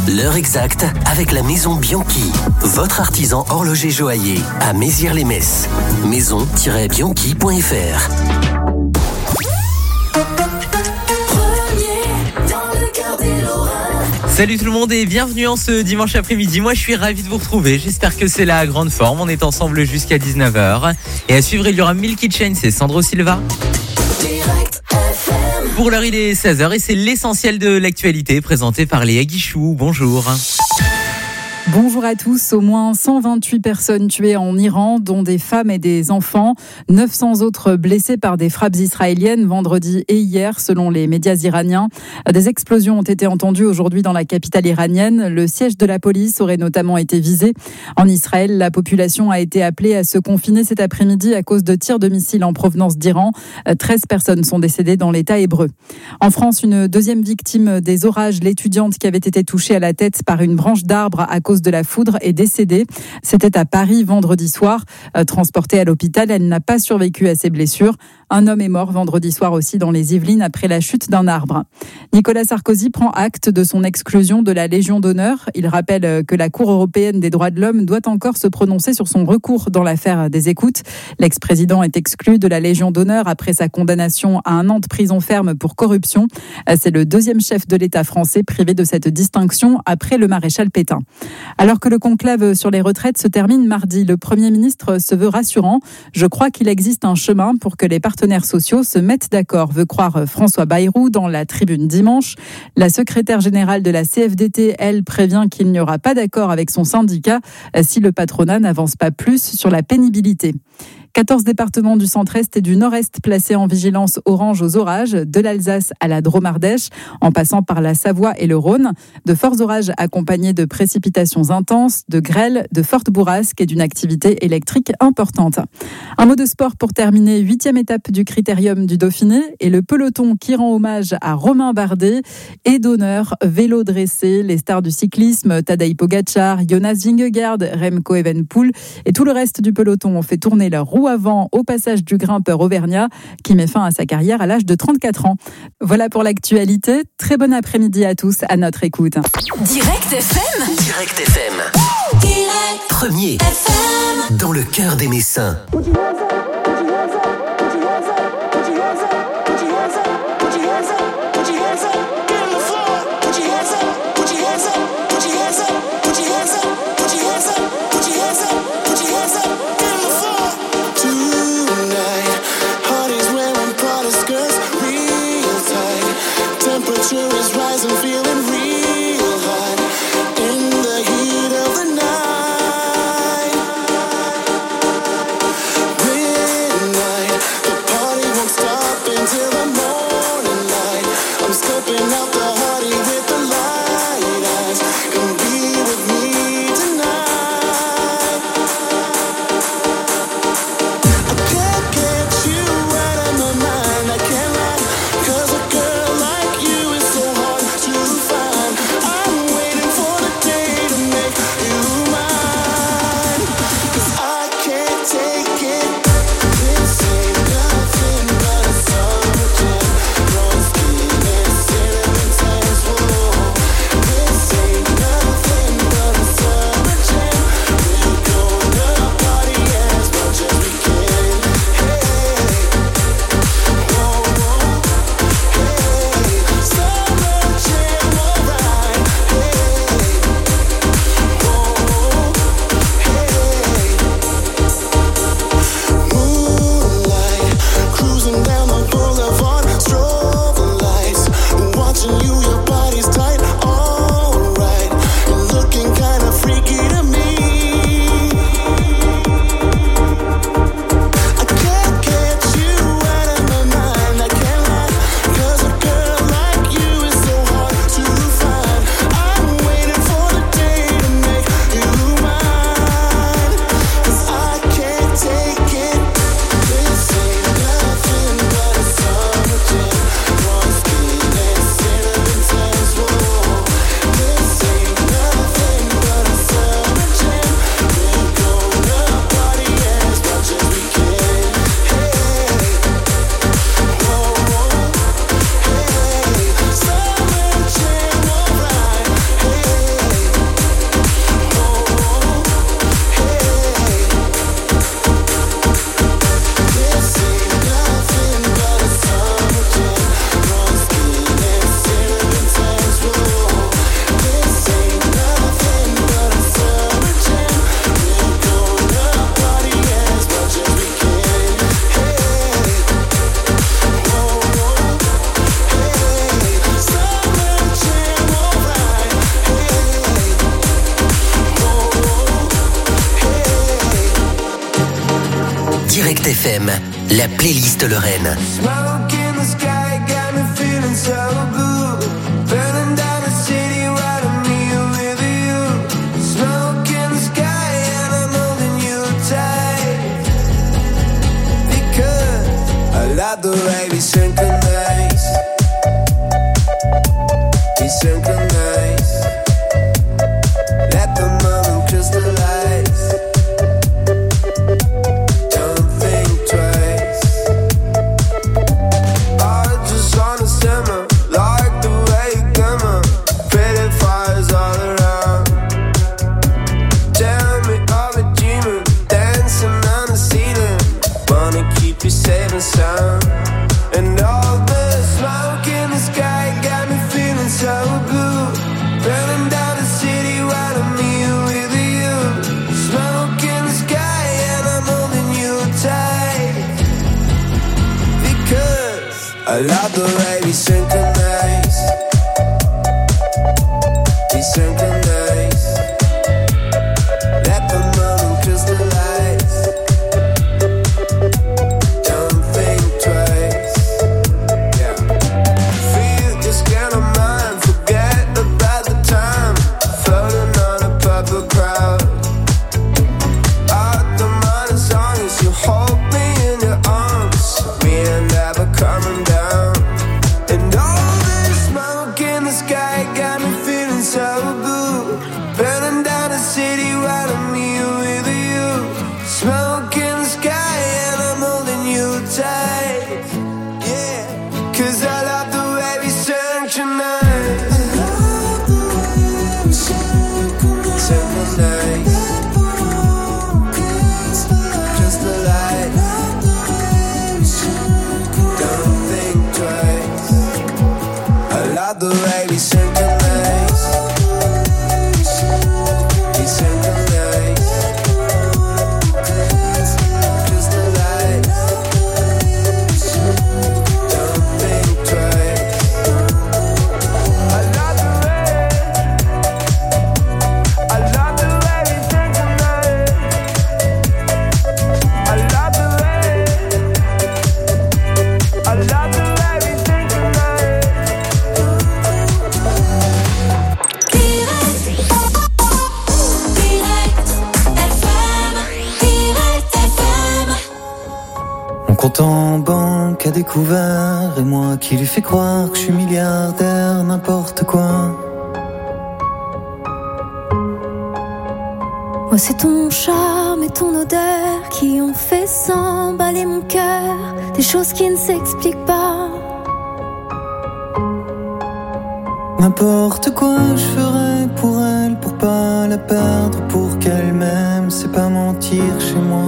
L'heure exacte avec la Maison Bianchi, votre artisan horloger joaillier à Mézières-les-Messes. maison-bianchi.fr. Salut tout le monde et bienvenue en ce dimanche après-midi. Moi je suis ravi de vous retrouver, j'espère que c'est la grande forme. On est ensemble jusqu'à 19h. Et à suivre il y aura Milky Chains et Sandro Silva. Pour l'heure il est 16h et c'est l'essentiel de l'actualité présenté par Léa Guichou. Bonjour. Bonjour à tous. Au moins 128 personnes tuées en Iran, dont des femmes et des enfants. 900 autres blessés par des frappes israéliennes vendredi et hier, selon les médias iraniens. Des explosions ont été entendues aujourd'hui dans la capitale iranienne. Le siège de la police aurait notamment été visé. En Israël, la population a été appelée à se confiner cet après-midi à cause de tirs de missiles en provenance d'Iran. 13 personnes sont décédées dans l'État hébreu. En France, une deuxième victime des orages, l'étudiante qui avait été touchée à la tête par une branche d'arbre à cause de la foudre est décédée. C'était à Paris vendredi soir. Transportée à l'hôpital, elle n'a pas survécu à ses blessures. Un homme est mort vendredi soir aussi dans les Yvelines après la chute d'un arbre. Nicolas Sarkozy prend acte de son exclusion de la Légion d'honneur. Il rappelle que la Cour européenne des droits de l'homme doit encore se prononcer sur son recours dans l'affaire des écoutes. L'ex-président est exclu de la Légion d'honneur après sa condamnation à 1 an de prison ferme pour corruption. C'est le deuxième chef de l'État français privé de cette distinction après le maréchal Pétain. Alors que le conclave sur les retraites se termine mardi, le Premier ministre se veut rassurant. Je crois qu'il existe un chemin pour que les partenaires sociaux se mettent d'accord, veut croire François Bayrou dans la Tribune dimanche. La secrétaire générale de la CFDT, elle, prévient qu'il n'y aura pas d'accord avec son syndicat si le patronat n'avance pas plus sur la pénibilité. 14 départements du centre-est et du nord-est placés en vigilance orange aux orages, de l'Alsace à la Drôme-Ardèche, en passant par la Savoie et le Rhône. De forts orages accompagnés de précipitations intenses, de grêles, de fortes bourrasques et d'une activité électrique importante. Un mot de sport pour terminer, 8e étape du Critérium du Dauphiné et le peloton qui rend hommage à Romain Bardet et d'honneur vélo dressé, les stars du cyclisme, Tadej Pogačar, Jonas Vingegaard, Remco Evenepoel et tout le reste du peloton ont fait tourner leur roue avant au passage du grimpeur auvergnat qui met fin à sa carrière à l'âge de 34 ans. Voilà pour l'actualité. Très bon après-midi à tous à notre écoute. Direct FM. Direct FM. Direct Premier FM. dans le cœur des Messins. Bring Direct FM, la playlist Lorraine. Smoke in the sky got me feeling so blue. Burning down the city right on me with you. Smoke in the sky and I'm holding you tight. Because I love the way we synchronize. We synchronize. Let the moment crystallize. Don't think twice. I just wanna simmer, like the way you glimmer. Pretty fires all around. Tell me, are we dreaming? Dancing on the ceiling. Wanna keep you safe and sound. And all the smoke in the sky got me feeling so blue. Burning down the city right on me with you. Smoke in the sky and I'm holding you tight. Because I love the way we synchronize. We synchronize. Let the moment crystallize. Don't think twice. Yeah. Feel just get on mine. Forget about the time. Floating on a purple crowd. Out the mind as long as you hold me in your arms. We ain't never coming down. And all this smoke in the sky got me feeling so blue. Burning down the city right on me with you. Smoke in the sky and I'm holding you tight. Yeah, 'cause I love the way we synchronize. Synchronize. Just the light. Don't think twice. I love the way we synchronize. We synchronize. Just the light. Don't think twice. I love the way. I love the way we synchronize. I love the way. I love the way we synchronize. Direct FM. Mon compte en banque a découvert, et moi qui lui fais croire que je suis milliardaire, n'importe quoi. Moi c'est ton charme et ton odeur qui ont fait s'emballer mon cœur. Des choses qui ne s'expliquent pas. N'importe quoi je ferais pour elle, pour pas la perdre, pour qu'elle m'aime, c'est pas mentir chez moi.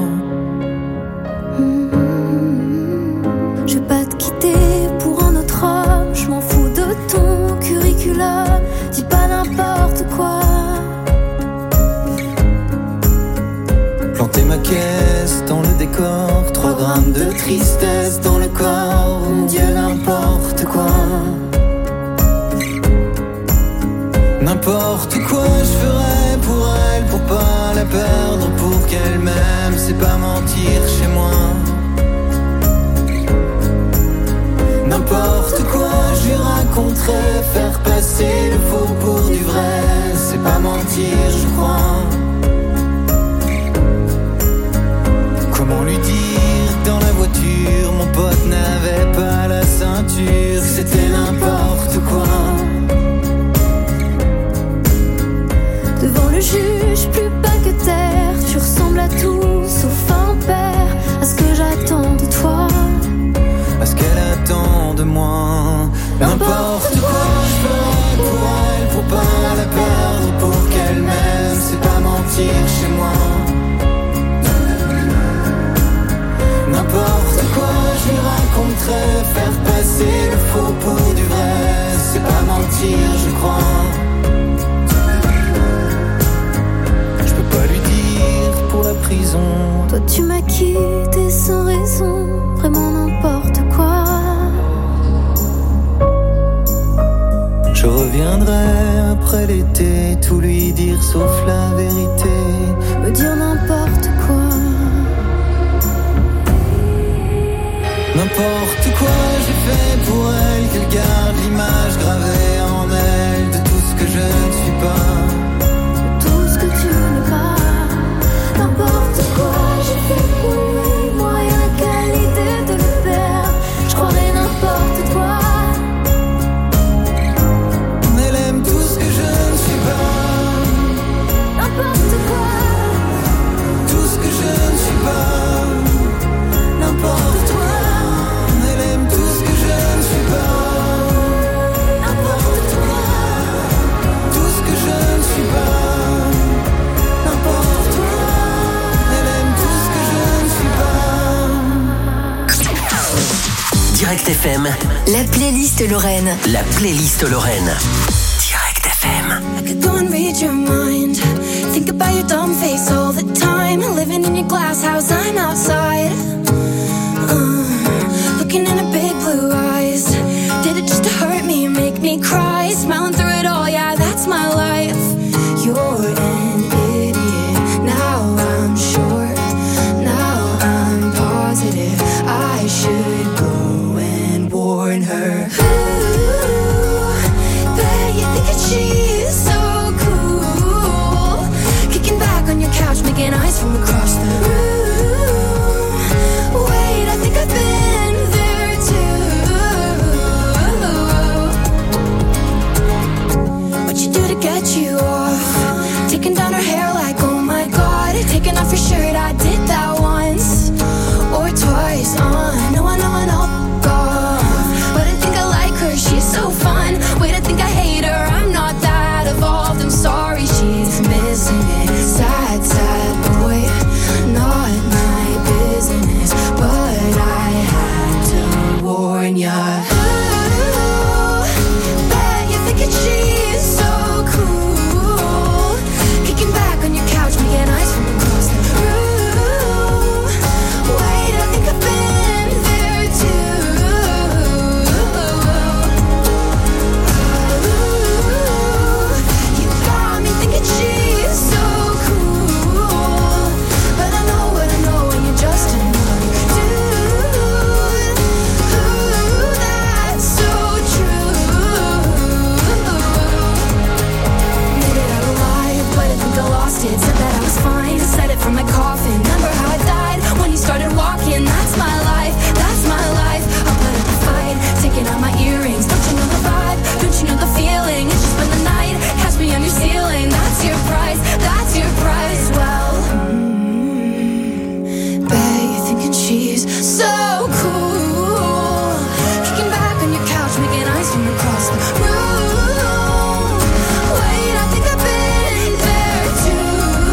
Je vais pas te quitter pour un autre homme. Je m'en fous de ton curriculum. Dis pas n'importe quoi. Planter ma caisse dans le décor, 3 grammes de tristesse dans le corps, oh mon Dieu n'importe quoi. N'importe quoi je ferais pour elle, pour pas la perdre, pour qu'elle m'aime, c'est pas mentir chez moi. N'importe quoi je lui raconterais, faire passer le faux pour du vrai, c'est pas mentir je crois. Comment lui dire dans la voiture, mon pote n'avait pas la ceinture, c'était n'importe quoi. Devant le juge, plus bas que terre. Tu ressembles à tout, sauf un père. À ce que j'attends de toi, À ce qu'elle attend de moi. N'importe quoi je ferais pour elle, pour pas la perdre, pour qu'elle m'aime, c'est pas mentir chez moi. N'importe quoi je lui raconterais, faire passer le faux pour du vrai, c'est pas mentir je crois. Je peux pas lui dire pour la prison. toi tu m'as quitté sans raison. Vraiment n'importe quoi. Je reviendrai après l'été, tout lui dire sauf la vérité. Me dire n'importe quoi. N'importe quoi j'ai fait pour elle, qu'elle garde l'image gravée en elle de tout ce que je ne suis pas. Tout ce que tu n'es pas. N'importe quoi j'ai fait pour lui. Moi rien qu'à l'idée de le perdre, je croirais n'importe quoi. Elle aime tout ce que je ne suis pas. N'importe quoi. Tout ce que je ne suis pas. N'importe quoi. Elle aime tout ce que je ne suis pas. N'importe quoi. Tout ce que je ne suis pas. N'importe quoi. Elle aime tout ce que je ne suis pas. Direct FM, La playlist Lorraine. la playlist Lorraine. Direct FM. I could go and read your mind. Think about your dumb face all the time. Living in your glass house, I'm outside. Looking in her big blue eyes. Did it just to hurt me and make me cry? Smiling through it all, yeah, that's my life. You're an idiot. Now I'm sure. Now I'm positive. I should go and warn her. Ooh, bet you think that she's so cool. Kicking back on your couch, making eyes from across the room. Wait, I think I've been there too. What you do to get you off? Taking down her hair like, oh my god. Taking off your shirt, I did that once or twice. I know, God. But I think I like her, she's so fun. Wait, I think I hate her, I'm not that evolved. I'm sorry, she's missing it. Sad, sad boy, not my business. But I had to warn ya. Ooh, bet you're thinking she's so cool. Kicking back on your couch, making eyes from across the room. Wait, I think I've been there too. You got me thinking she's so cool. But I know what I know, and you're just another dude. Ooh, that's so true. Made it out alive, but I think I lost it. Said that I was fine, said it from my coffin. Remember how I died when you started walking? That's my life, that's my life. I'll put up a fight, taking out my earrings. Don't you know the vibe? Don't you know the feeling? It's just spend the night, catch me on your ceiling. That's your price, that's your price. Well, bet you're thinking she's so cool. Kicking back on your couch, making eyes from across the room. Wait, I think I've been there too.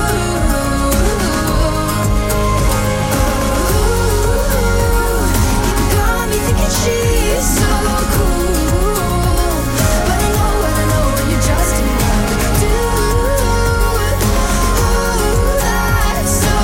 You got me thinking she's so cool. But I know what I know, and you're just another dude. Ooh, that's so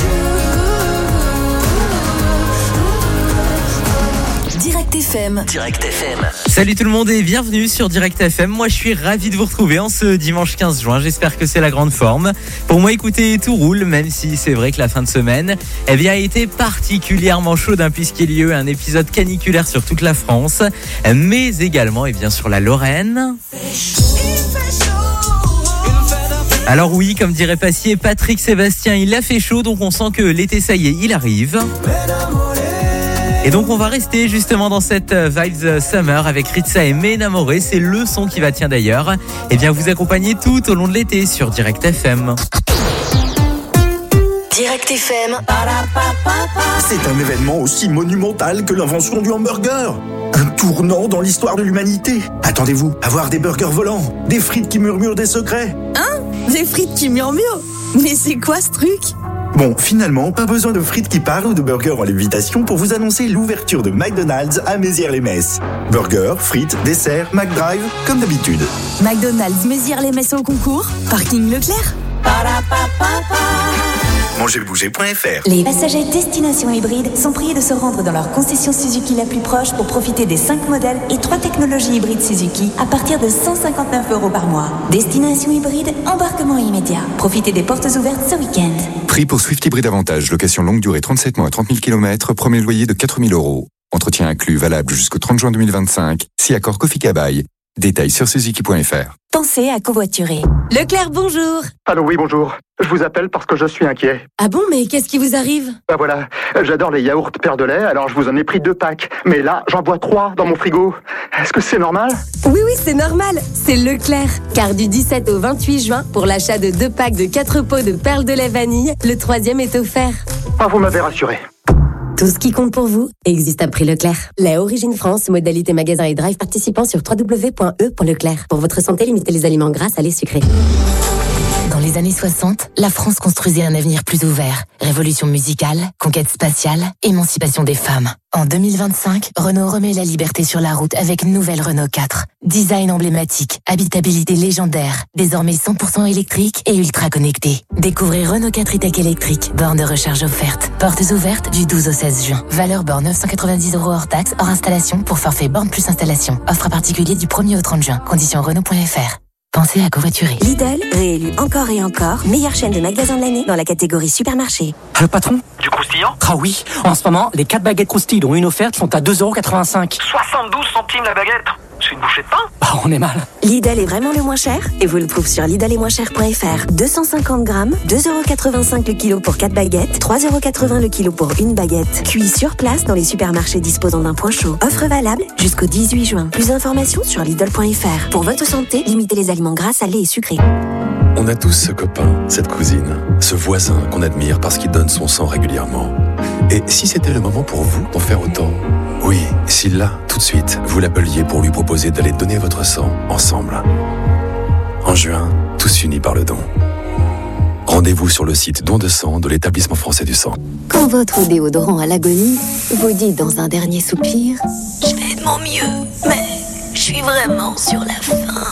true. Direct FM. Direct FM. Salut tout le monde et bienvenue sur Direct FM. Moi je suis ravi de vous retrouver en ce dimanche 15 juin. J'espère que c'est la grande forme. Pour moi écoutez, tout roule, même si c'est vrai que la fin de semaine a été particulièrement chaude puisqu'il y a eu un épisode caniculaire sur toute la France, mais également sur la Lorraine. Alors oui, comme dirait Passier, Patrick Sébastien, il a fait chaud, donc on sent que l'été ça y est, il arrive. Et donc on va rester justement dans cette vibes summer avec Ritza et M'Enamorer. C'est le son qui va d'ailleurs vous accompagner tout au long de l'été sur Direct FM. Direct FM. C'est un événement aussi monumental que l'invention du hamburger. Un tournant dans l'histoire de l'humanité. Attendez-vous à voir des burgers volants, des frites qui murmurent des secrets. Hein? Des frites qui murmurent? Mais c'est quoi ce truc? Bon, finalement, pas besoin de frites qui parlent ou de burgers en lévitation pour vous annoncer l'ouverture de McDonald's à Mézières-les-Messes. Burgers, frites, desserts, McDrive, comme d'habitude. McDonald's Mézières-les-Messes au concours, parking Leclerc. Mangerbouger.fr. Les passagers destination hybride sont priés de se rendre dans leur concession Suzuki la plus proche pour profiter des 5 modèles et 3 technologies hybrides Suzuki à partir de 159 € par mois. Destination hybride, embarquement immédiat. Profitez des portes ouvertes ce week-end. Prix pour Swift Hybrid Avantage, location longue durée 37 mois, 30 000 km, premier loyer de 4 000 €. Entretien inclus, valable jusqu'au 30 juin 2025. Si accord Kofi Kabaye. Détails sur suzuki.fr. Pensez à covoiturer. Leclerc, bonjour. Allô, oui, bonjour. Je vous appelle parce que je suis inquiet. Ah bon, mais qu'est-ce qui vous arrive? Bah voilà, j'adore les yaourts Père de lait, alors je vous en ai pris 2 packs. Mais là, j'en bois 3 dans mon frigo. Est-ce que c'est normal? Oui, c'est normal. C'est Leclerc. Car du 17 au 28 juin, pour l'achat de 2 packs de 4 pots de perles de lait vanille, le 3e est offert. Ah, vous m'avez rassuré. Tout ce qui compte pour vous existe à prix Leclerc. La Origine France, modalité magasin et drive participant sur www.e.leclerc. Pour votre santé, limitez les aliments gras, salés, sucrés. Dans les années 60, la France construisait un avenir plus ouvert. Révolution musicale, conquête spatiale, émancipation des femmes. En 2025, Renault remet la liberté sur la route avec nouvelle Renault 4. Design emblématique, habitabilité légendaire, désormais 100% électrique et ultra connecté. Découvrez Renault 4 e-Tech électrique, borne de recharge offerte. Portes ouvertes du 12 au 16 juin. Valeur borne 990 € hors taxe, hors installation pour forfait borne plus installation. Offre à particulier du 1er au 30 juin. Conditions Renault.fr. Pensez à covoiturer. Lidl, réélu encore et encore, meilleure chaîne de magasins de l'année dans la catégorie supermarché. Le patron? Du croustillant? Ah oui, en ce moment, les 4 baguettes croustilles dont une offerte sont à 2,85 €. 72 centimes la baguette? C'est une bouchée de pain? Bah, on est mal. Lidl est vraiment le moins cher et vous le trouvez sur lidletmoinschers.fr. 250 grammes, 2,85 € le kilo pour 4 baguettes, 3,80 € le kilo pour une baguette. Cuit sur place dans les supermarchés disposant d'un point chaud. Offre valable jusqu'au 18 juin. Plus d'informations sur lidl.fr. Pour votre santé, limitez les aliments gras, salés et sucrés. On a tous ce copain, cette cousine, ce voisin qu'on admire parce qu'il donne son sang régulièrement. Et si c'était le moment pour vous d'en faire autant? Oui, si là, tout de suite, vous l'appeliez pour lui proposer d'aller donner votre sang ensemble. En juin, tous unis par le don. Rendez-vous sur le site Don de sang de l'Établissement français du sang. Quand votre déodorant à l'agonie vous dit dans un dernier soupir « Je fais de mon mieux, mais je suis vraiment sur la fin ».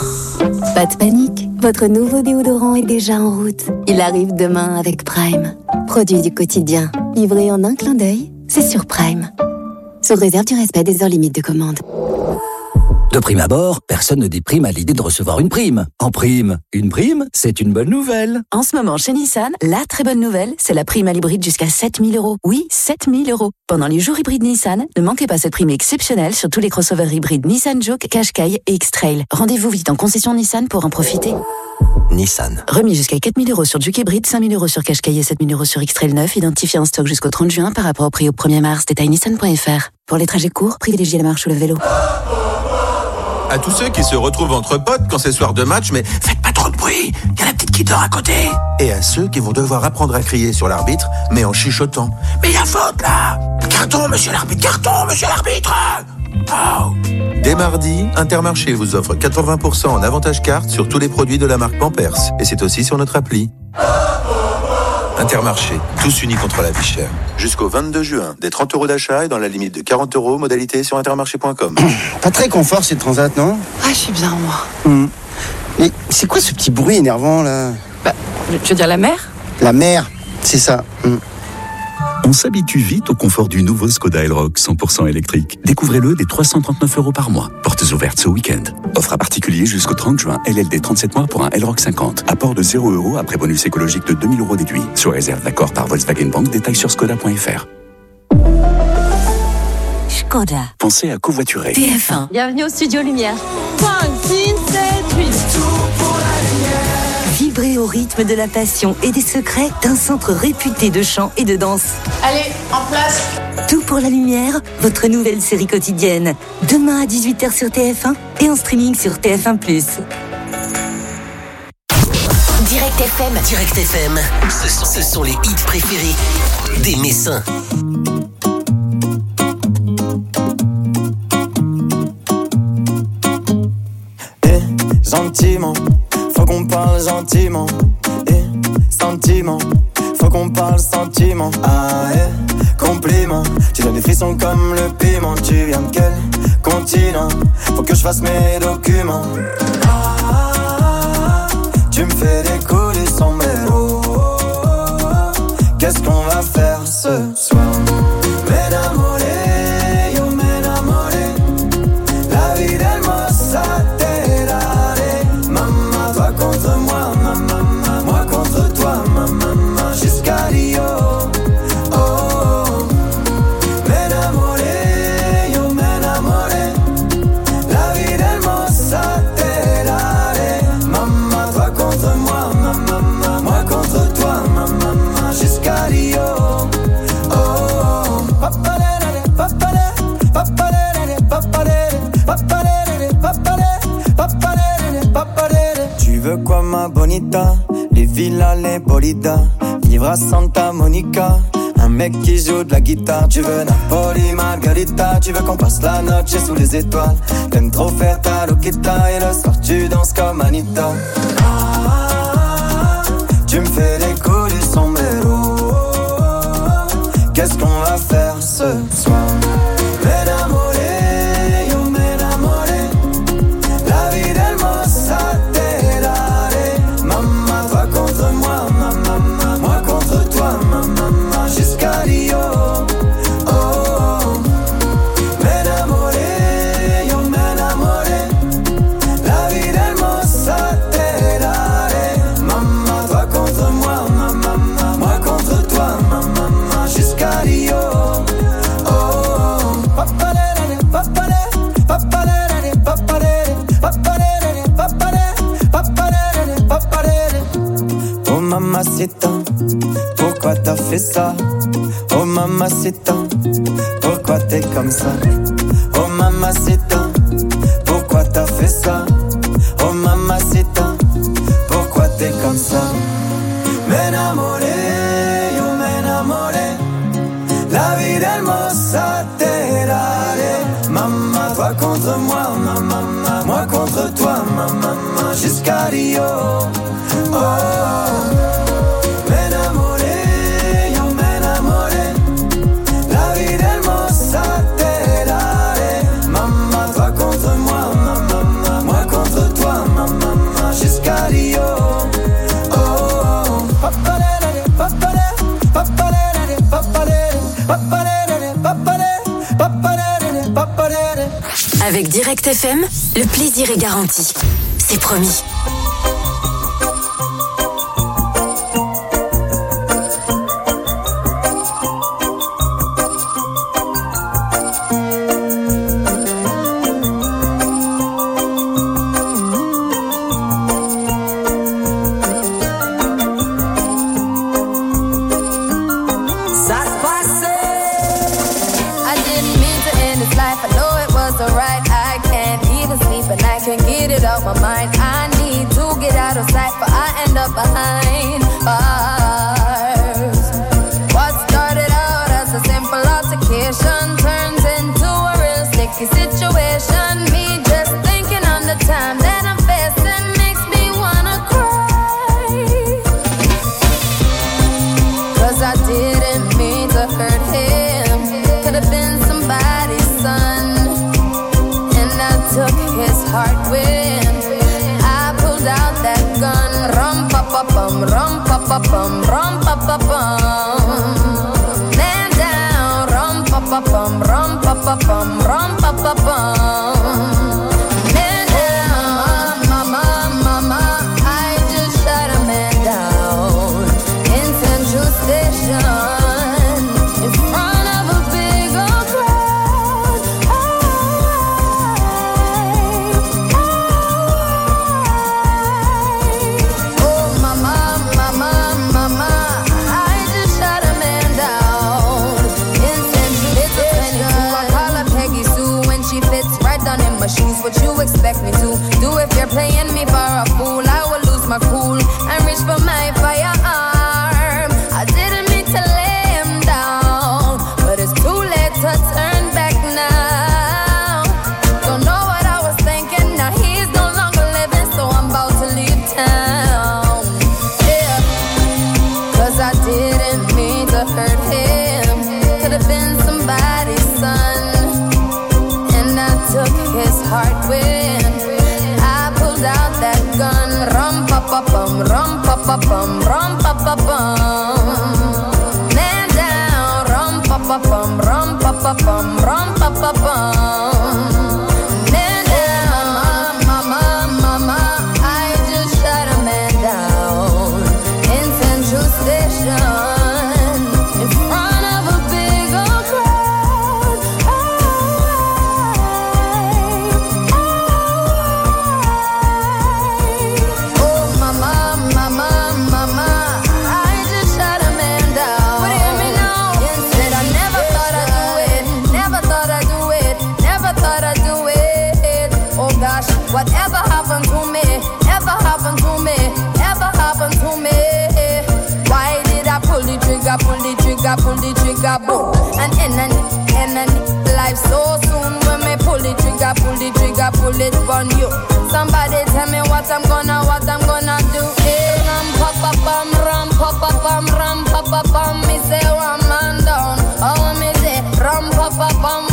Pas de panique, votre nouveau déodorant est déjà en route. Il arrive demain avec Prime. Produit du quotidien, livré en un clin d'œil, c'est sur Prime. Sous réserve du respect des heures limites de commande. De prime abord, personne ne déprime à l'idée de recevoir une prime. En prime, une prime, c'est une bonne nouvelle. En ce moment, chez Nissan, la très bonne nouvelle, c'est la prime à l'hybride jusqu'à 7 000 €. Oui, 7 000 €. Pendant les jours hybrides Nissan, ne manquez pas cette prime exceptionnelle sur tous les crossovers hybrides Nissan Juke, Qashqai et X-Trail. Rendez-vous vite en concession Nissan pour en profiter. Nissan. Remis jusqu'à 4 000 € sur Juke hybride, 5 000 € sur Qashqai et 7 000 € sur X-Trail 9, identifié en stock jusqu'au 30 juin par rapport au prix au 1er mars. Détail nissan.fr. Pour les trajets courts, privilégiez la marche ou le vélo. À tous ceux qui se retrouvent entre potes quand c'est soir de match, mais faites pas trop de bruit, y a la petite qui dort à côté. Et à ceux qui vont devoir apprendre à crier sur l'arbitre, mais en chuchotant. Mais y a faute là! Carton, monsieur l'arbitre! Carton, monsieur l'arbitre! Oh. Dès mardi, Intermarché vous offre 80% en avantage carte sur tous les produits de la marque Pampers. Et c'est aussi sur notre appli. Intermarché, tous unis contre la vie chère. Jusqu'au 22 juin, des 30 € d'achat et dans la limite de 40 €, modalité sur intermarché.com. Pas très confort cette transat, non? Ah, je suis bien, moi. Mais c'est quoi ce petit bruit énervant, là? Bah, tu veux dire la mer? La mer, c'est ça. On s'habitue vite au confort du nouveau Skoda Elroq 100% électrique. Découvrez-le dès 339 € par mois. Portes ouvertes ce week-end. Offre à particulier jusqu'au 30 juin. LLD 37 mois pour un Elroq 50. Apport de 0 € après bonus écologique de 2000 € déduit. Sous réserve d'accord par Volkswagen Bank. Détails sur skoda.fr. Skoda. Pensez à covoiturer. TF1. Bienvenue au Studio Lumière. 5, 6, 7, 8. Vibrez au rythme de la passion et des secrets d'un centre réputé de chant et de danse. Allez, en place. Tout pour la lumière, votre nouvelle série quotidienne. Demain à 18h sur TF1 et en streaming sur TF1+. Direct FM. Direct FM. Ce sont les hits préférés des Messins. Gentiment, faut qu'on parle gentiment. Sentiment, faut qu'on parle sentiment. Ah compliment, tu donnes des frissons comme le piment. Tu viens de quel continent? Faut que je fasse mes documents. Tu me fais décoller sans mélo. Qu'est-ce qu'on va faire ce soir? M'enamoré, yo m'enamoré. La vie d'hermosa te daré. Maman, toi contre moi, maman, moi contre toi, maman, jusqu'à Rio. Oh, m'enamoré, ma bonita, les villas, les bolidas, vivre à Santa Monica. Un mec qui joue de la guitare. Tu veux Napoli, Margarita. Tu veux qu'on passe la noche sous les étoiles. T'aimes trop faire ta loquita. Et le soir tu danses comme Anita. Tu me fais les coups du sombrero. Qu'est-ce qu'on va faire ce soir? M'enamoré, yo m'enamoré. La vie del mozzarella. Maman, toi contre moi, maman, moi contre toi, maman, jusqu'à Rio. Oh, oh. M'enamoré, yo m'enamoré. La vie del mozzarella. Maman, toi contre moi, maman, moi contre toi, maman, jusqu'à Rio. Oh mamacita, pourquoi t'as fait ça? Oh mamacita, pourquoi t'es comme ça? Oh mamacita, pourquoi t'as fait ça? Oh mamacita, pourquoi t'es comme ça? M'enamoré, yo m'enamoré. La vie del mozzarella. Maman, toi contre moi, maman, moi contre toi, maman, jusqu'à Rio. Oh, m'enamoré, yo m'enamoré. La vie del mozzarella. Maman, toi contre moi, maman, moi contre toi, maman, jusqu'à Rio. Oh, papalere, papalere, papalere, papalere, papalere, papalere, papalere. Avec Direct FM, le plaisir est garanti. C'est promis. My mind, I need to get out of sight, but I end up behind bars. What started out as a simple altercation turns into a real sticky situation. Me just thinking on the time that I'm facing makes me wanna cry. 'Cause I didn't mean to hurt him. Could have been somebody's son, and I took his heart with. Rum pa pa bum, rum pa pa bum. Man down, rum pa pa bum, rum pa pa bum, rum pa pa bum. Man down, mama, mama, I just shot a man down in Central Station in front of a big old crowd. Oh, mama. My shoes, what you expect me to do? If you're playing me for a fool, I will lose my cool and reach for my firearm. I didn't mean to lay him down, but it's too late to turn back now. Don't know what I was thinking, now he's no longer living, so I'm about to leave town. Yeah, 'cause I didn't mean to hurt him. Could have been somebody's son, took his heart with. I pulled out that gun. Rum pa pa bum, rum pa pa bum, rum pa pa bum. Man down, rum pa pa bum, rum pa pa bum, rum pa pa bum. Man down, mama, mama, I just shot a man down in Central Station in front of a big old crowd. trigger, pull the trigger, pull the trigger, boom. And life so soon when me pull the trigger, pull it on you. Somebody tell me what I'm gonna do. Hey, ram pa pa pam, me say one man down. Oh, me say ram pa pa pam,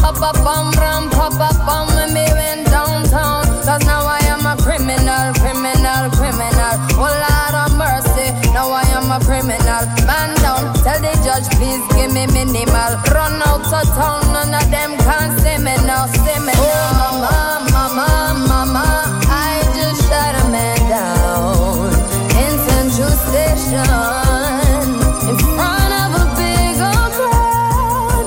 when me went downtown. 'Cause now I am a criminal. Oh Lord of mercy, now I am a criminal. Man down, tell the judge please give me minimal. Run out of town, none of them can see me now. Oh mama, I just shot a man down in Central Station in front of a big old crowd.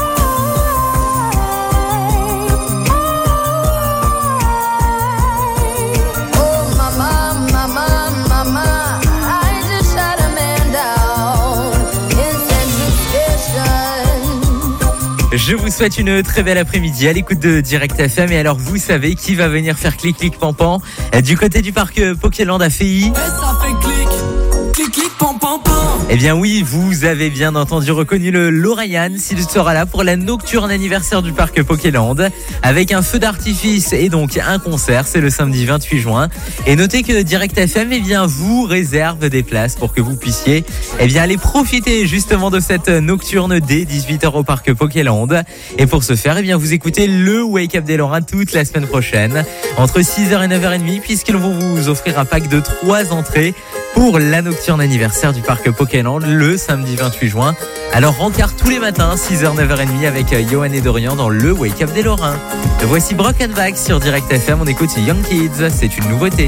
Oh mama, I just shot a man down in Central Station. Je vous souhaite une très belle après-midi à l'écoute de Direct FM. Et alors, vous savez qui va venir faire clic pampan du côté du parc Pokéland à Feilly? Ça fait clic pampan. Eh bien oui, vous avez bien entendu reconnu le Lorrayan. S'il sera là pour la nocturne anniversaire du parc Pokéland avec un feu d'artifice et donc un concert. C'est le samedi 28 juin. Et notez que Direct FM vous réserve des places pour que vous puissiez aller profiter justement de cette nocturne dès 18h au parc Pokéland. Et pour ce faire, vous écoutez le Wake Up des Lorrains toute la semaine prochaine entre 6h et 9h30 puisqu'ils vont vous offrir un pack de 3 entrées pour la nocturne anniversaire du parc Pokéland le samedi 28 juin. Alors rencard tous les matins 6h 9h30 avec Johan et Dorian dans le Wake Up des Lorrains. Voici Broken Back sur Direct FM, on écoute Young Kids, c'est une nouveauté.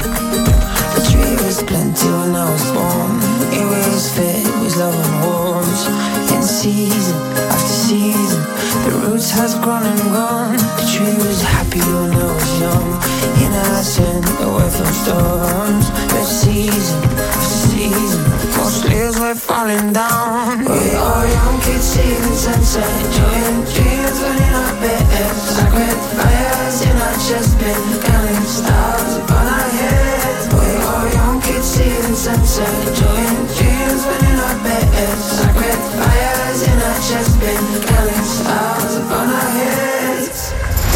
The roots has grown and gone. The tree was happy when I was young, innocent, away from storms. But season after season, most leaves were falling down. We are young kids seeing sunset, enjoying dreams when in our beds. Sacred fires in our chest, been counting stars upon our heads. We are young kids seeing sunset, enjoying dreams when in our beds. Sacred fires in our chest, been counting stars upon our heads.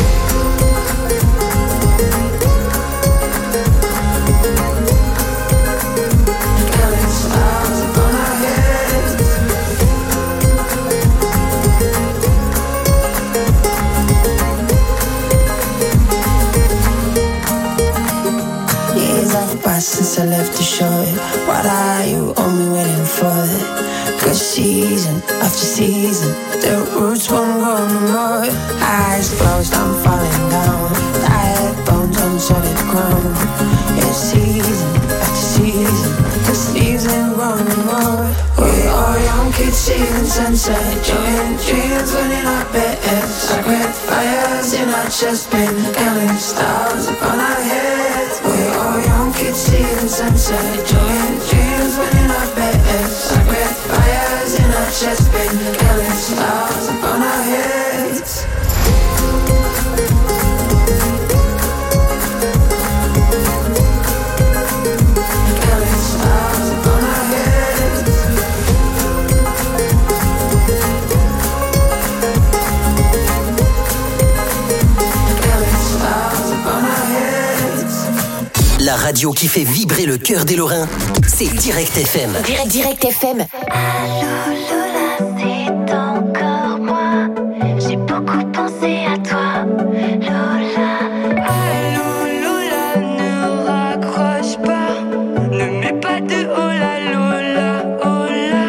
Counting stars upon our heads. Years have passed since I left the shore. What are you only waiting for? Cause season after season, the roots won't grow no more. Eyes closed, I'm falling down. Tired bones on solid ground. It's season after season, the season grow no more. We are young kids seeing sunset, enjoying dreams when in our beds. Sacred fires in our chest, been counting stars upon our heads. We are young kids seeing sunset, enjoying dreams when in our beds. Sacred fires in our chest, been counting stars upon our heads. Counting stars upon our heads. Counting stars upon our heads. La radio qui fait vibrer le cœur des Lorrains, c'est Direct FM. Direct FM. Allô Lola, c'est encore moi. J'ai beaucoup pensé à toi, Lola. Allô Lola, ne raccroche pas. Ne mets pas de hola Lola, hola.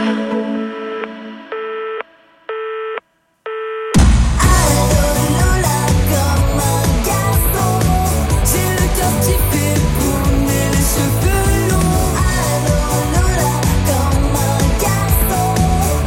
Allô Lola, comme un garçon. J'ai le cœur qui fait tourner les cheveux longs. Allô Lola, comme un garçon.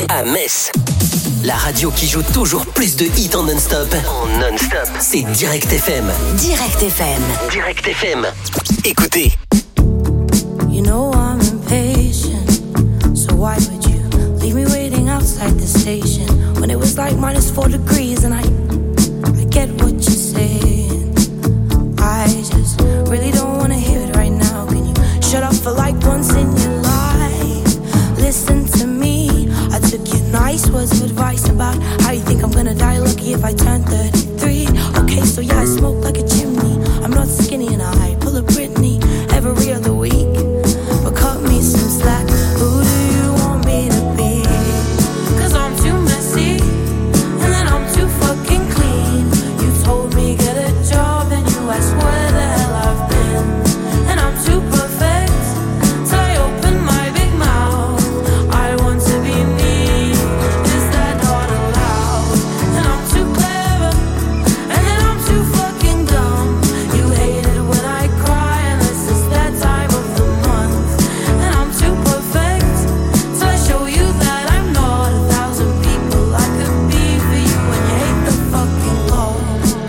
à Metz. La radio qui joue toujours plus de hits en non-stop. C'est Direct FM. Direct FM. Direct FM. Écoutez. You know I'm impatient, so why would you leave me waiting outside the station when it was like -4 degrees and I get what you're saying. I just really don't wanna hear it right now. Can you shut up for like once in your life? Listen to me. I took your nice words of advice about how you think I'm gonna die lucky if I turn 33. Okay, so yeah, I smoke like a chimney. I'm not skinny and I pull a Britney every other week. But cut me some slack. Who do you want me to be? 'Cause I'm too messy and then I'm too fucking clean. You told me get a job and you asked where the hell I've been. And I'm too perfect till I open my big mouth. I want to be me. Is that not allowed? And I'm too clever and then I'm too fucking dumb. You hate it when I cry unless it's that time of the month. And I'm too perfect till I show you that I'm not 1,000 people I could be for you. And you hate the fucking Lord.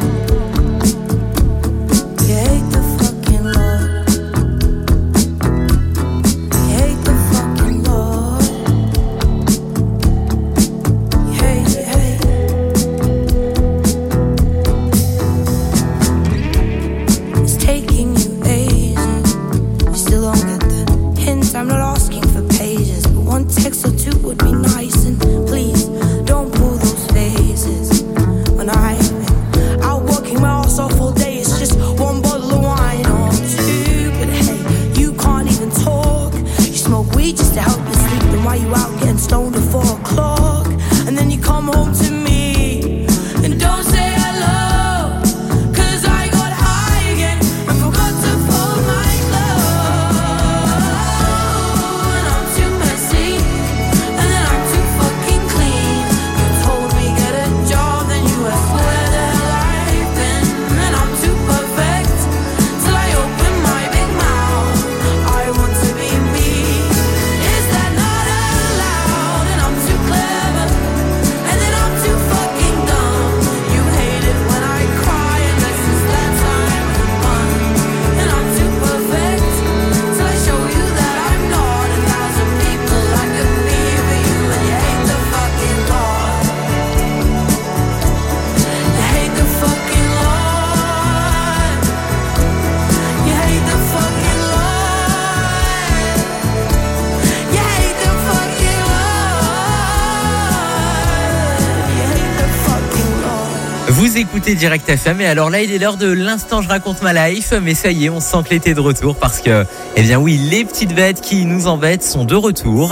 You hate the fucking Lord. You hate the fucking Lord. You hate. It's taking you ages. You still don't get the hint. I'm not asking for pages, but one text or two would be nice. And please don't pull those faces. When I've been out working my ass off all day, it's just one bottle of wine or two. But hey, you can't even talk. You smoke weed just to help you sleep. Then why you out getting stoned at 4 o'clock? And then you come home to me and don't say hello. 'Cause I got high again and forgot to fold my clothes. And I'm too messy and then I'm too fucking clean. You told me get a job, then you asked where the hell I've been. And I'm too perfect till I open my big mouth. I want to be me. Is that not allowed? And I'm too clever and then I'm too fucking dumb. You hate it when I cry unless it's that time of the month. And I'm too perfect till I show you that I'm not 1,000 people I could be for you. And you hate the fucking Lord. You hate the fucking Lord. You hate the fucking Lord. You hate the fucking Lord. You hate the fucking Lord. Vous écoutez Direct FM et alors là il est l'heure de l'instant je raconte ma life, mais ça y est on sent que l'été est de retour parce que, eh bien oui, les petites bêtes qui nous embêtent sont de retour.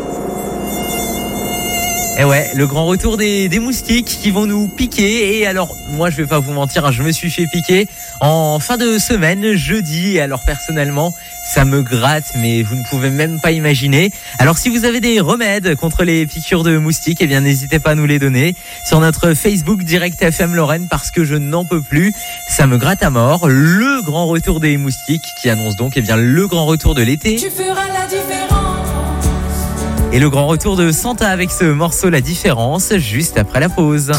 Et ouais, le grand retour des moustiques qui vont nous piquer. Et alors, moi, je vais pas vous mentir, hein, je me suis fait piquer en fin de semaine, jeudi. Et alors, personnellement, ça me gratte, mais vous ne pouvez même pas imaginer. Alors, si vous avez des remèdes contre les piqûres de moustiques, eh bien, n'hésitez pas à nous les donner sur notre Facebook Direct FM Lorraine parce que je n'en peux plus. Ça me gratte à mort. Le grand retour des moustiques qui annonce donc, eh bien, le grand retour de l'été. Tu feras la différence. Et le grand retour de Santa avec ce morceau La Différence, juste après la pause.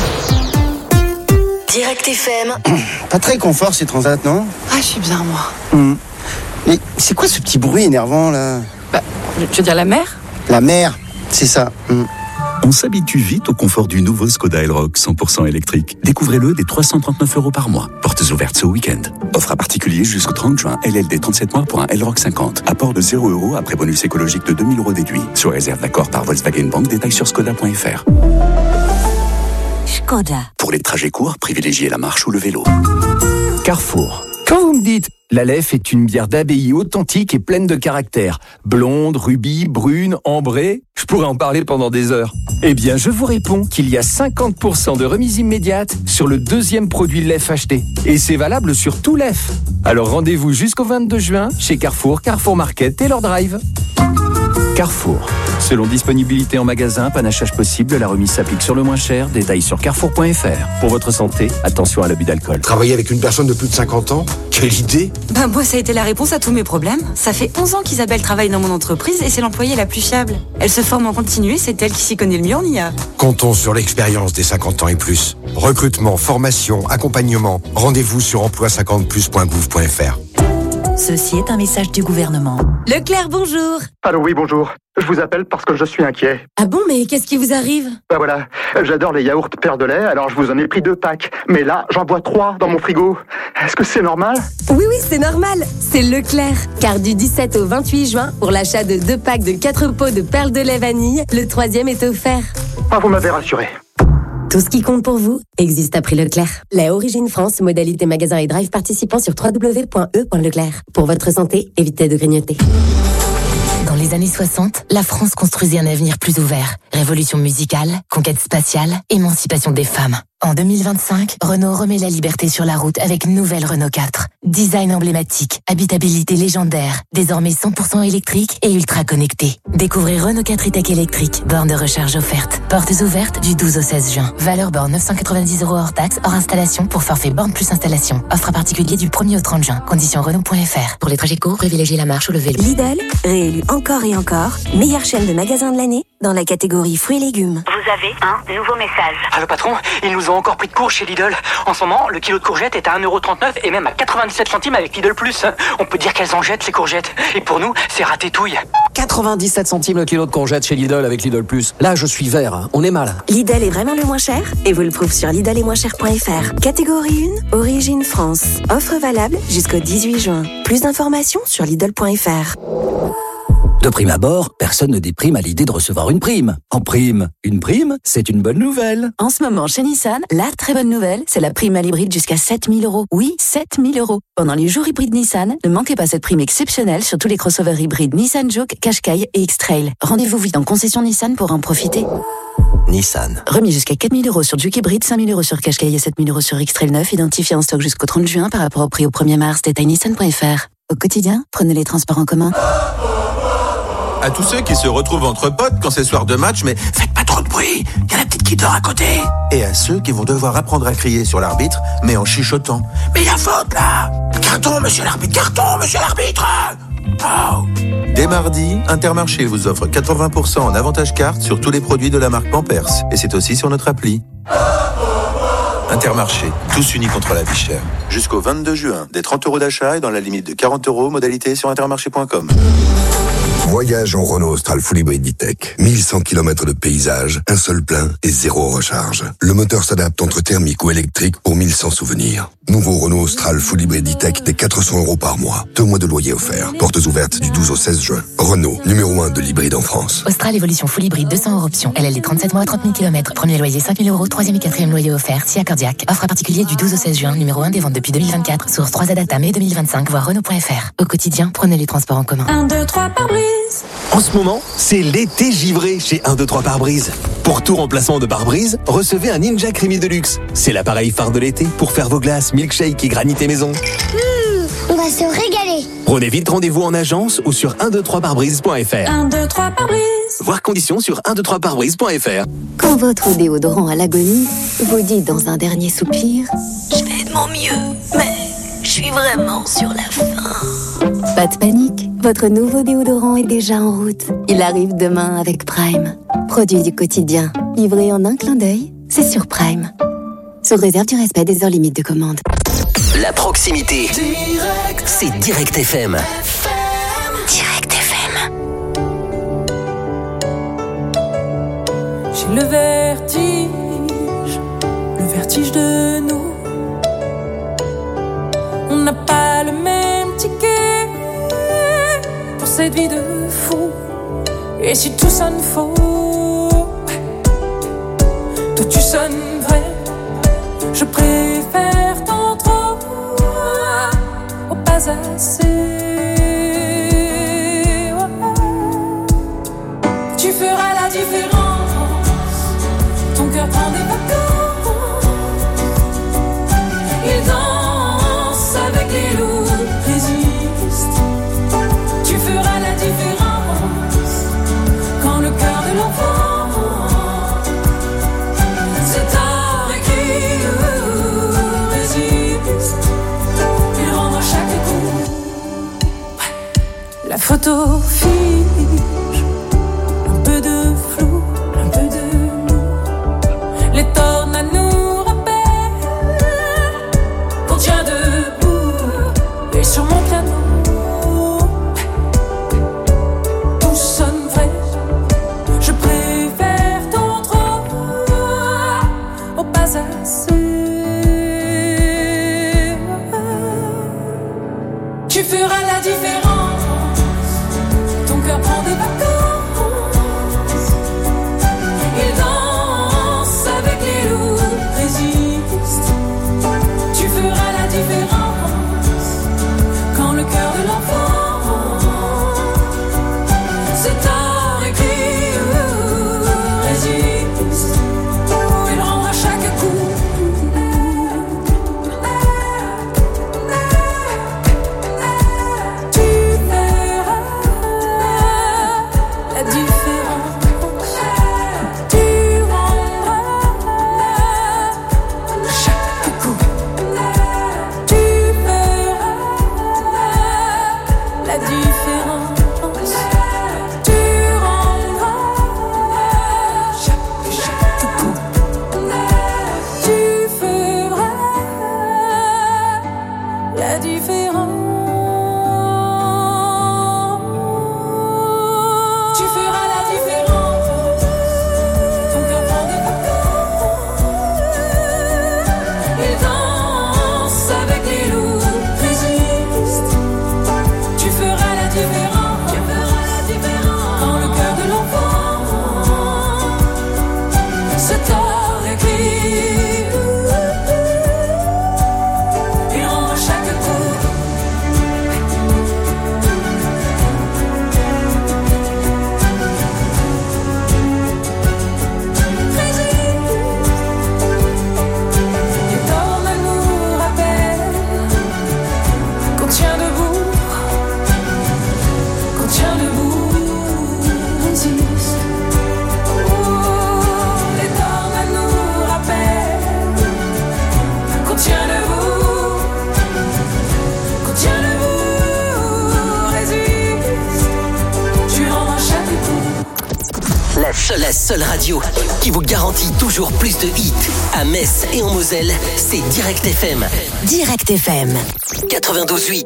Direct FM. Pas très confort ces transats, non? Ah, je suis bien, moi. Mais c'est quoi ce petit bruit énervant là? Bah, tu veux dire la mer? La mer, c'est ça. On s'habitue vite au confort du nouveau Skoda Elroq 100% électrique. Découvrez-le dès 339 € par mois. Portes ouvertes ce week-end. Offre à particulier jusqu'au 30 juin. LLD 37 mois pour un Elroq 50. Apport de 0 € après bonus écologique de 2 000 € déduit. Sous réserve d'accord par Volkswagen Bank. Détails sur skoda.fr. Skoda. Pour les trajets courts, privilégiez la marche ou le vélo. Carrefour. Quand vous me dites l'Aleph est une bière d'abbaye authentique et pleine de caractère, blonde, rubis, brune, ambrée, je pourrais en parler pendant des heures. Eh bien, je vous réponds qu'il y a 50% de remise immédiate sur le deuxième produit Lef acheté. Et c'est valable sur tout Lef. Alors rendez-vous jusqu'au 22 juin chez Carrefour, Carrefour Market et leur drive. Carrefour. Selon disponibilité en magasin, panachage possible, la remise s'applique sur le moins cher. Détails sur carrefour.fr. Pour votre santé, attention à l'abus d'alcool. Travailler avec une personne de plus de 50 ans? Quelle idée! Moi, ça a été la réponse à tous mes problèmes. Ça fait 11 ans qu'Isabelle travaille dans mon entreprise et c'est l'employée la plus fiable. Elle se forme en continu et c'est elle qui s'y connaît le mieux en IA. Comptons sur l'expérience des 50 ans et plus. Recrutement, formation, accompagnement. Rendez-vous sur emploi50plus.gouv.fr. Ceci est un message du gouvernement. Leclerc, bonjour. Allô, oui, bonjour. Je vous appelle parce que je suis inquiet. Ah bon, mais qu'est-ce qui vous arrive? Voilà, j'adore les yaourts Père de lait, alors je vous en ai pris 2 packs. Mais là, j'en bois 3 dans mon frigo. Est-ce que c'est normal? Oui, c'est normal. C'est Leclerc. Car du 17 au 28 juin, pour l'achat de 2 packs de 4 pots de perles de lait vanille, le 3e est offert. Ah, vous m'avez rassuré. Tout ce qui compte pour vous existe à prix Leclerc. Lait Origine France, modalité magasin et drive participant sur www.e.leclerc. Pour votre santé, évitez de grignoter. Dans les années 60, la France construisait un avenir plus ouvert. Révolution musicale, conquête spatiale, émancipation des femmes. En 2025, Renault remet la liberté sur la route avec nouvelle Renault 4. Design emblématique, habitabilité légendaire, désormais 100% électrique et ultra connecté. Découvrez Renault 4 e-Tech électrique, borne de recharge offerte. Portes ouvertes du 12 au 16 juin. Valeur borne 990 € hors taxe, hors installation pour forfait borne plus installation. Offre à particulier du 1er au 30 juin. Conditions Renault.fr. Pour les trajets courts, privilégiez la marche ou le vélo. Lidl, réélu encore et encore, meilleure chaîne de magasins de l'année dans la catégorie fruits et légumes. Vous avez un nouveau message. Allô patron, ils nous ont encore pris de court chez Lidl. En ce moment, le kilo de courgettes est à 1,39 € et même à 97 centimes avec Lidl Plus. On peut dire qu'elles en jettent ces courgettes. Et pour nous, c'est ratétouille. 97 centimes le kilo de courgettes chez Lidl avec Lidl Plus. Là, je suis vert, hein. On est mal. Lidl est vraiment le moins cher et vous le prouve sur lidl-et-moins-cher.fr. Catégorie 1, Origine France. Offre valable jusqu'au 18 juin. Plus d'informations sur lidl.fr. De prime abord, personne ne déprime à l'idée de recevoir une prime. En prime, une prime, c'est une bonne nouvelle. En ce moment, chez Nissan, la très bonne nouvelle, c'est la prime à l'hybride jusqu'à 7 000 €. Oui, 7 000 €. Pendant les jours hybrides Nissan, ne manquez pas cette prime exceptionnelle sur tous les crossovers hybrides Nissan Juke, Qashqai et X-Trail. Rendez-vous vite en concession Nissan pour en profiter. Nissan. Remis jusqu'à 4 000 € sur Juke hybride, 5 000 € sur Qashqai et 7 000 € sur X-Trail 9, identifié en stock jusqu'au 30 juin par rapport au prix au 1er mars. Détail nissan.fr. Au quotidien, prenez les transports en commun. À tous ceux qui se retrouvent entre potes quand c'est soir de match, mais faites pas trop de bruit, y a la petite qui dort à côté. Et à ceux qui vont devoir apprendre à crier sur l'arbitre, mais en chuchotant. Mais y a faute là! Carton, monsieur l'arbitre! Carton, monsieur l'arbitre! Oh. Dès mardi, Intermarché vous offre 80% en avantage carte sur tous les produits de la marque Pampers. Et c'est aussi sur notre appli. Intermarché, tous unis contre la vie chère. Jusqu'au 22 juin, des 30 € d'achat et dans la limite de 40 €, modalité sur intermarché.com. Voyage en Renault Austral Full Hybrid E-Tech. 1100 km de paysage, un seul plein et 0 recharge. Le moteur s'adapte entre thermique ou électrique pour 1100 souvenirs. Nouveau Renault Austral Full Hybrid E-Tech dès 400 € par mois. 2 mois de loyer offert. Portes ouvertes du 12 au 16 juin. Renault, numéro 1 de l'hybride en France. Austral Évolution Full Hybrid 200 € option. LLD 37 mois, 30 000 km. Premier loyer 5 000 €, troisième et quatrième loyer offert. SIA cardiaque. Offre à particulier du 12 au 16 juin. Numéro 1 des ventes depuis 2024. Source 3 Adata mai 2025. Voir Renault.fr. Au quotidien, prenez les transports en commun. 1, 2, 3 par brise. En ce moment, c'est l'été givré chez 1, 2, 3 pare-brise. Pour tout remplacement de pare-brise, recevez un Ninja Creamy Deluxe. C'est l'appareil phare de l'été pour faire vos glaces, milkshake et granité maison. On va se régaler. Prenez vite rendez-vous en agence ou sur 123parbrise.fr. 1, 2, 3 par brise. Voir conditions sur 123parbrise.fr. Quand votre déodorant à l'agonie vous dit dans un dernier soupir, Je fais de mon mieux, mais je suis vraiment sur la fin. pas de panique, votre nouveau déodorant est déjà en route. Il arrive demain avec Prime. Produit du quotidien, livré en un clin d'œil, c'est sur Prime. Sous réserve du respect des heures limites de commande. La proximité, c'est Direct FM. Direct FM. J'ai le vertige de nous. On n'a pas le même ticket pour cette vie de fou. Et si tout sonne faux, toi tu sonnes vrai. Je préfère tant trop au pas assez. Tu feras la différence. Ton cœur prend des vacances. Il danse avec les loups, résiste. Tu feras la différence. photos figent, un peu de flou, un peu de nous. Les tornades nous rappellent qu'on tient debout. Et sur mon piano, tout sonne vrai. Je préfère ton trop au pas assez. Tu feras la différence. Ton cœur prend des vacances. Il danse avec les loups, résiste. Tu feras la différence. Quand le cœur de l'enfant se tord et crie, résiste. Il rendra chaque coup. La seule radio qui vous garantit toujours plus de hits à Metz et en Moselle, c'est Direct FM. Direct FM 92.8.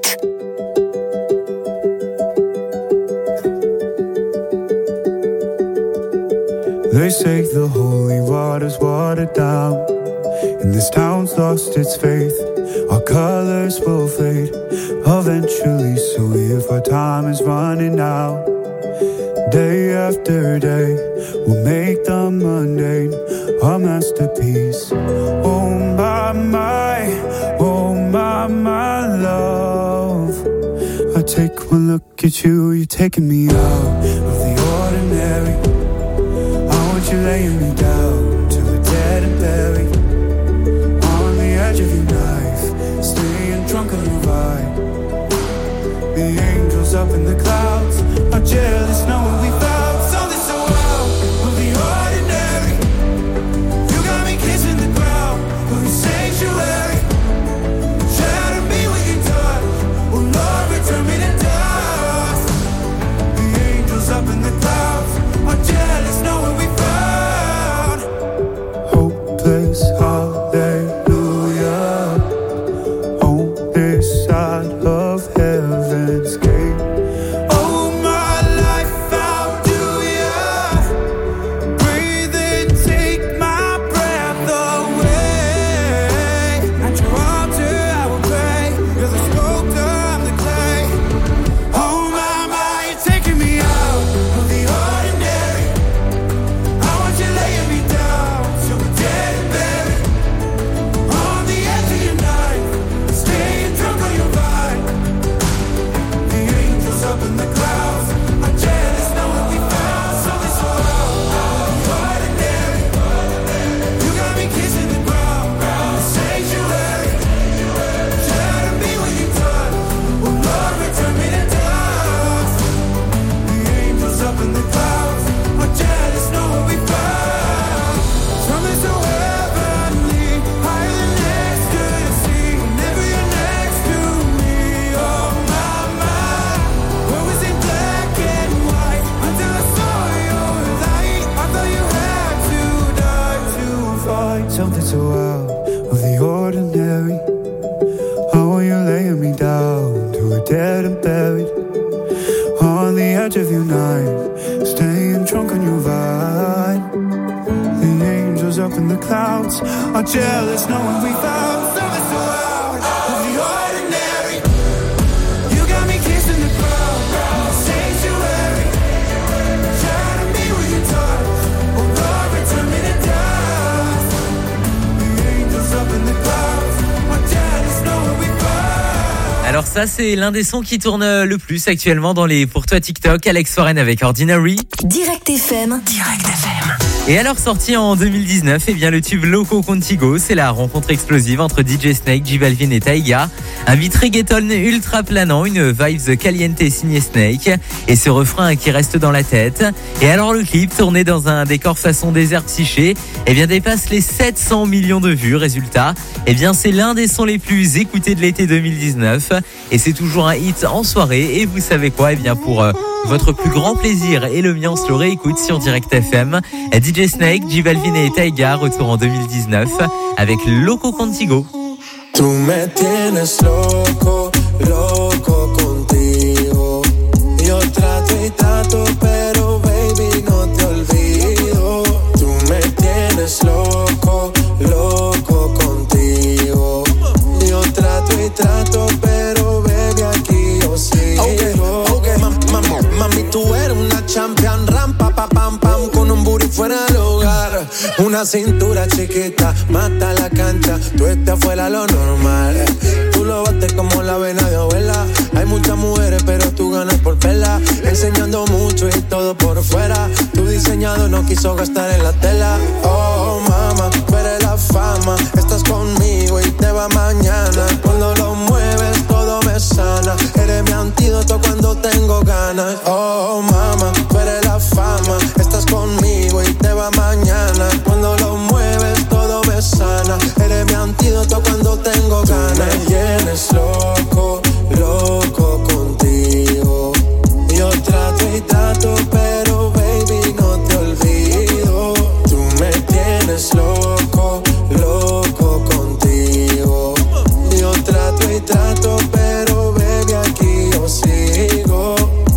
They say the holy water's watered down, and this town's lost its faith. Our colors will fade eventually, so if our time is running out, day after day, we'll make the mundane a masterpiece. Oh my, oh my love. I take one look at you, you're taking me out of the ordinary. I want you laying me down till we're dead and buried, on the edge of your knife, staying drunk on your vibe. The angels up in the clouds are jealous knowing we found something so wild of the ordinary. You got me kissing the ground of the sanctuary. Shatter me with your touch, oh Lord, return me to dust. The angels up in the clouds are jealous knowing we found something so out of the ordinary. How are you laying me down to a dead and buried? On the edge of your night, staying drunk on your vibe. The angels up in the clouds are jealous knowing we found something so out of the ordinary. You got me kissing the ground, sanctuary. Shadow me with your touch, oh Lord, return me to dust. The angels up in the clouds are jealous knowing we found. Alors ça, c'est l'un des sons qui tourne le plus actuellement dans les Pour toi TikTok. Alex Foreign avec Ordinary. Direct FM. Et alors sorti en 2019, eh bien le tube Loco Contigo, c'est la rencontre explosive entre DJ Snake, J Balvin et Taiga. Un beat reggaeton ultra planant, une vibes caliente signée Snake et ce refrain qui reste dans la tête. Et alors le clip, tourné dans un décor façon désert psyché, eh bien dépasse les 700 millions de vues. Résultat, eh bien c'est l'un des sons les plus écoutés de l'été 2019 et c'est toujours un hit en soirée. Et vous savez quoi, eh bien pour votre plus grand plaisir et le mien, on se le réécoute sur Direct FM. DJ Snake, J Balvin et Taiga, retour en 2019 avec Loco Contigo. Tú me tienes loco, loco contigo. Yo trato y trato, pero baby no te olvido. Tú me tienes loco, loco contigo. Yo trato y trato, pero baby aquí yo sigo. Okay. Mami, tú eres una champion, rampa, pa, pam, pam, con un booty fuera del hogar. Una cintura chiquita, mata la cancha, tú estás fuera lo normal. Tú lo bates como la vena de abuela. Hay muchas mujeres, pero tú ganas por vela. Enseñando mucho y todo por fuera. Tu diseñado no quiso gastar en la tela. Oh, mama, tú eres la fama. Estás conmigo y te va mañana. Cuando lo mueves, todo me sana. Eres mi antídoto cuando tengo ganas. Oh, mama, tú eres la fama. Estás conmigo y te va mañana. Cuando lo mueves, todo me sana. Eres mi antídoto cuando tengo ganas. Tú me tienes loco, loco contigo. Yo trato y trato, pero baby no te olvido. Tú me tienes loco, loco contigo. Yo trato y trato, pero baby aquí yo sigo.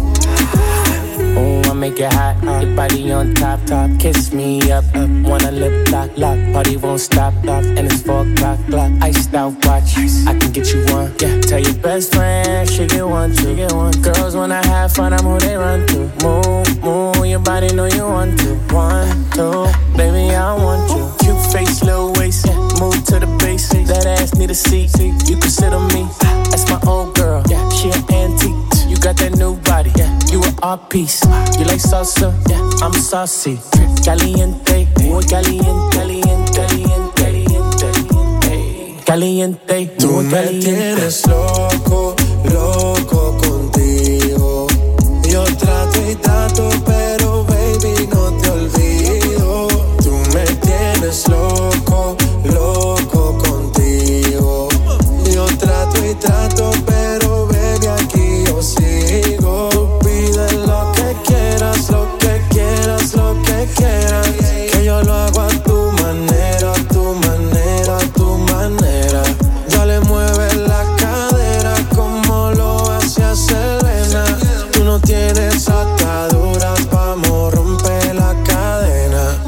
Oh, I make it hot, your body on top, top. Kiss me up, wanna lip lock, lock. Party won't stop, and it's 4 o'clock, clock. Iced out watch, I can get you one. Yeah, tell your best friend, she get one, she get one. Girls wanna have fun, I'm who they run to. Move, move, your body know you want to. 1, 2, baby I want you. Cute face, little waist, yeah. Move to the basics. That ass need a seat, you can sit on me. That's my old girl, yeah, she an antique. You got that new body, yeah, you an art piece. You like salsa, yeah, I'm saucy. Caliente, muy caliente, caliente, caliente, caliente, caliente. Tú me tienes loco, loco contigo. Yo trato y trato, pero baby no te olvido. Tú me tienes loco, loco contigo. Yo trato y trato, pero baby aquí yo sigo. Tú pides lo que quieras, lo que quieras, lo que quieras. Que yo lo hago a tu manera, a tu manera, a tu manera. Ya le mueves la cadera como lo hacía Selena. Tú no tienes ataduras, vamos a romper la cadena.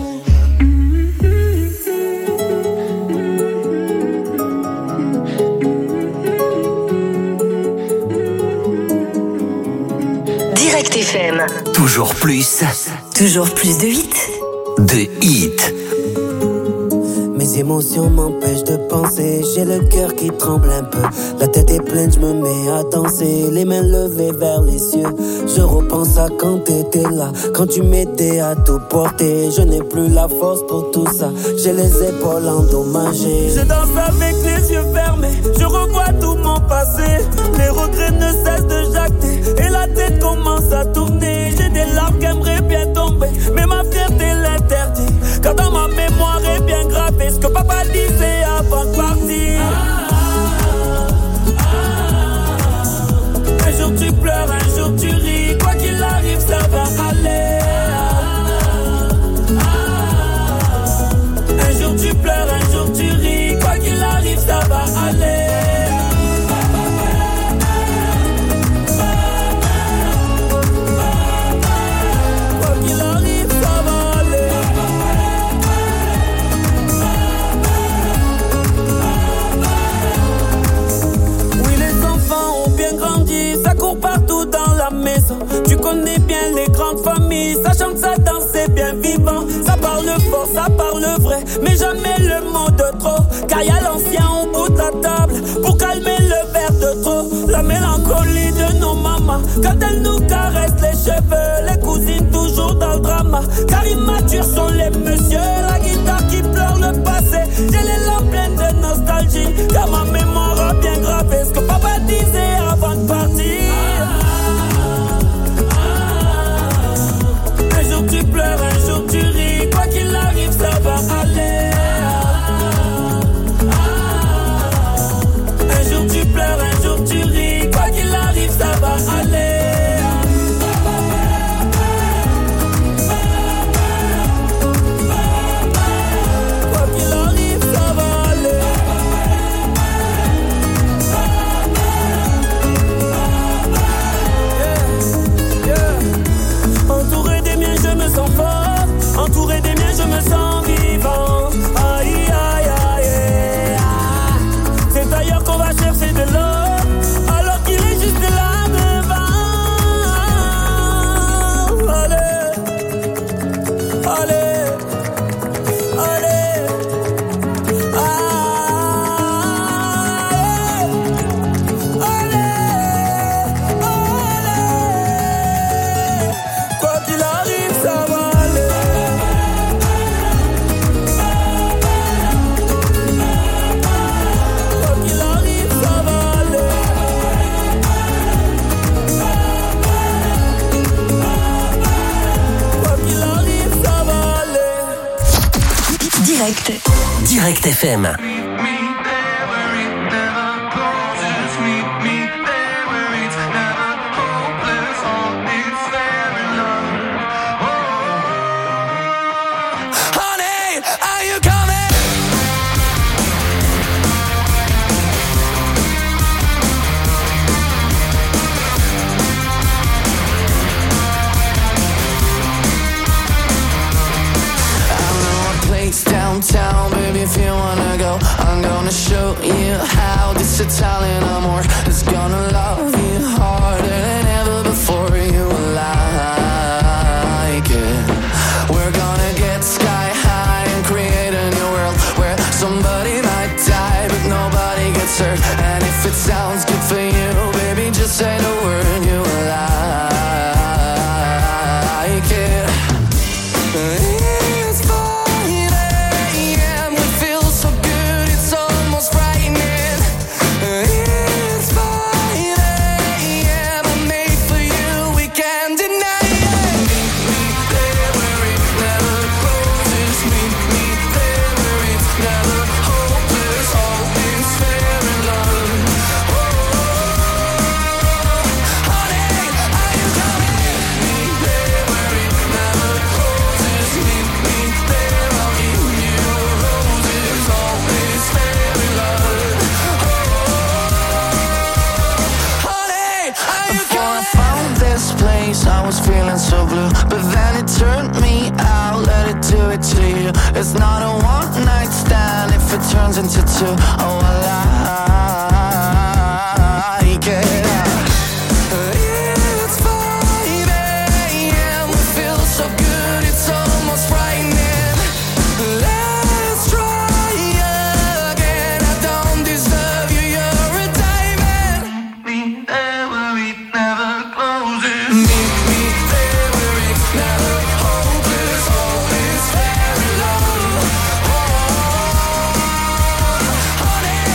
Direct FM. Toujours plus. Toujours plus de hits. De hits. Mes émotions m'empêchent de penser. J'ai le cœur qui tremble un peu. La tête est pleine, je me mets à danser. Les mains levées vers les cieux. Je repense à quand t'étais là. Quand tu m'aidais à tout porter. Je n'ai plus la force pour tout ça. J'ai les épaules endommagées. Je danse avec les yeux fermés. Je revois tout mon passé. Les regrets ne cessent de jacter. Et la tête commence à tourner. J'ai des larmes qui aimeraient bien tomber. Mais ma fierté l'interdit. Car dans ma mémoire est bien gravé ce que papa disait avant de partir. Un jour tu pleures, un jour tu ris. Quoi qu'il arrive, ça va aller. Un jour tu pleures, un mais jamais le mot de trop. Car y'a l'ancien au bout de la table pour calmer le verre de trop. La mélancolie de nos mamans quand elles nous caressent les cheveux. Les cousines toujours dans le drama, car immatures sont les messieurs. La guitare qui pleure le passé, j'ai les lampes pleines de nostalgie, car ma mémoire a bien gravé ce que papa disait avant de partir. Un jour tu pleures, un jour tu ris, quoi qu'il arrive ça va aller. Un jour tu pleures, un jour tu ris, quoi qu'il arrive ça va aller. Entouré des miens, je me sens vivant. Aïe, aïe, aïe, aïe. C'est ailleurs qu'on va chercher de l'eau, alors qu'il est juste là devant. Allez, allez, allez, allez. Quoi qu'il arrive, ça va. Direct FM. Downtown, baby, if you wanna go, I'm gonna show you how this Italian amor is gonna love you harder than ever before. You will like it. We're gonna get sky high and create a new world where somebody might die but nobody gets hurt. And if it sounds good for you, baby, just say the word. You will like it. I was feeling so blue, but then it turned me out. Let it do it to you. It's not a one night stand if it turns into two. Oh, I like it. It's 5 a.m. We feel so good, it's almost frightening. Let's try again. I don't deserve you, you're a diamond. Meet me there where it never closes. Meet me there where it's never hopeless. Always fair and low. Oh, honey,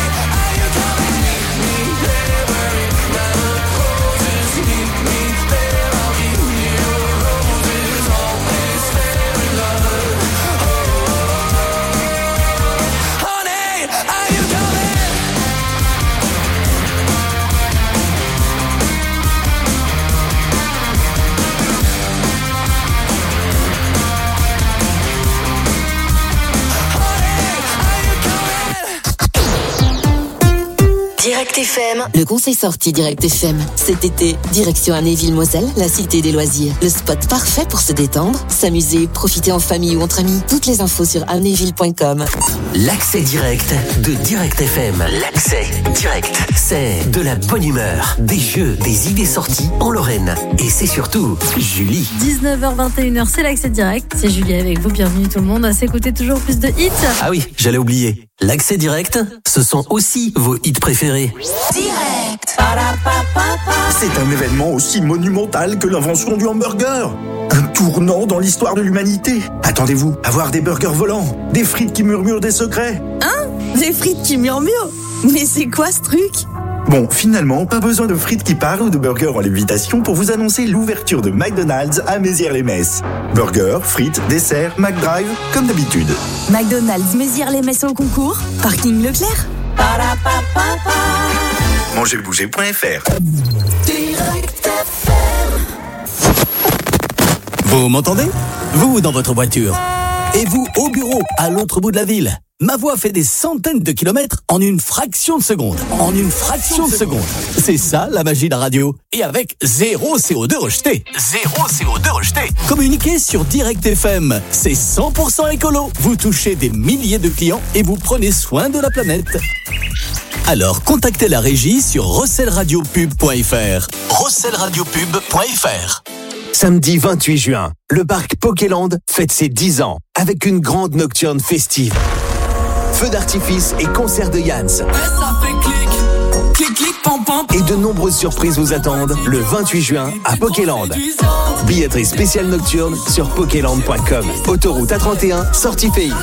Direct FM. Le conseil sorti Direct FM. Cet été, direction Amnéville-Moselle, la cité des loisirs. Le spot parfait pour se détendre, s'amuser, profiter en famille ou entre amis. Toutes les infos sur amnéville.com. L'accès direct de Direct FM. L'accès direct, c'est de la bonne humeur, des jeux, des idées sorties en Lorraine. Et c'est surtout Julie. 19h21h, c'est l'accès direct. C'est Julie avec vous. Bienvenue tout le monde à s'écouter toujours plus de hits. Ah oui, j'allais oublier. L'accès direct, ce sont aussi vos hits préférés. Direct. C'est un événement aussi monumental que l'invention du hamburger. Un tournant dans l'histoire de l'humanité. Attendez-vous à voir des burgers volants, des frites qui murmurent des secrets. Hein? Des frites qui murmurent? Mais c'est quoi ce truc? Bon, finalement, pas besoin de frites qui parlent ou de burgers en lévitation pour vous annoncer l'ouverture de McDonald's à Mézières-les-Messes. Burgers, frites, desserts, McDrive, comme d'habitude. McDonald's Mézières-les-Messes au concours. Parking Leclerc. Mangerbouger.fr. Vous m'entendez? Vous dans votre voiture. Et vous au bureau, à l'autre bout de la ville. Ma voix fait des centaines de kilomètres en une fraction de seconde. C'est ça la magie de la radio. Et avec zéro CO2 rejeté. Communiquez sur Direct FM. C'est 100% écolo. Vous touchez des milliers de clients et vous prenez soin de la planète. Alors contactez la régie sur rosselradiopub.fr. Samedi 28 juin, le parc Pokéland fête ses 10 ans avec une grande nocturne festive. Feux d'artifice et concerts de Yanns. Et de nombreuses surprises vous attendent le 28 juin à Pokéland. Billetterie spéciale nocturne sur pokéland.com. Autoroute A31, sortie pays.